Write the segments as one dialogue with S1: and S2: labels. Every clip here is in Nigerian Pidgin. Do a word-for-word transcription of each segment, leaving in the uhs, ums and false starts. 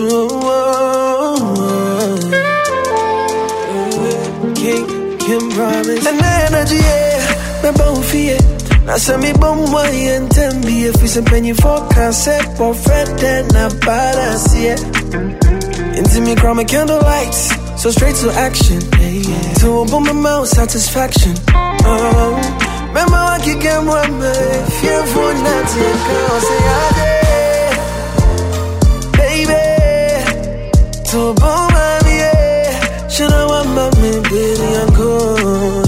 S1: King, Kim promise. And energy, yeah, me bound fear. I say me bum why and ten be if we some penny for concept for Fred and a badass, yeah. Into me chroma candle lights, so straight to action, yeah, yeah. To a boom my mouth satisfaction. Oh, remember I can get one man, fear for nothing, girl, say I did, baby. To a boom my yeah, should I want my man, baby, I'm good.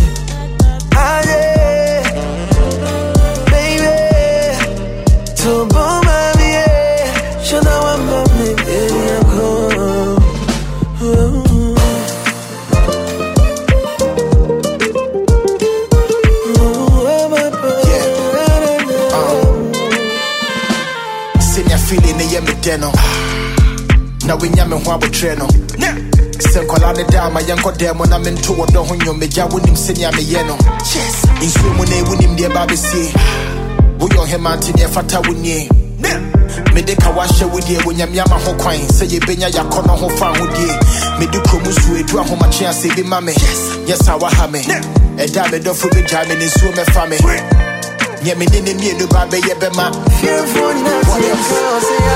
S2: Now we nyame ho abotre no sen kwala ne da ma yenko dem na me nto wodo ho nyome ja wonim senya me ye no yes insu mu na wonim de ba besie wo yo hemante ne fata woni me de ka wa hye wodi e wonyam yama ho kwan se ye benya yakono ho fa ho die me de komu su edu ho ma chia se bi ma me yes awa ha me e da me do fu bi ja me ne su me fa me nye me ne ne mi edu ba be ye be ma
S1: fear for nothing say I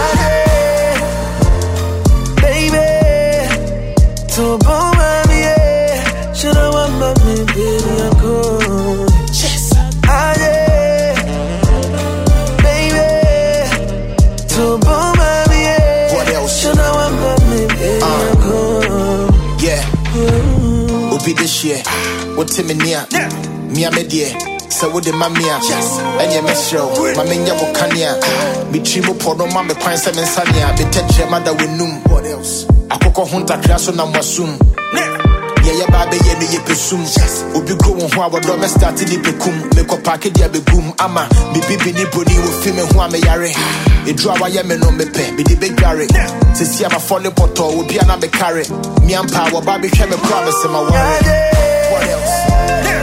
S1: baby, to a bomb, yeah. Should I want my man, baby, I'm cool.
S2: Yes,
S1: I yeah, baby, to a bomb, yeah.
S2: What else?
S1: Should I want my man, baby, uh, I'm cool.
S2: Yeah, Obi this year, what Timmy near? Me a media. So what the mamia, yes, and your metro, my mania Bocania, me trimo podo mamma pine seven sania, be tetra mother with noom. What else? A coco hunter class on a wasum. Yeah, baby, yeah, you presume. Ubi go on who our dome started the pecum, make a packet ya be boom, ama, me bibi ni body with female who am a yare. A draw I am no me pe, be the big garret. To see I'm a falling poto, will be an abe carry. Me and power, baby, came a promise in my worry. What else?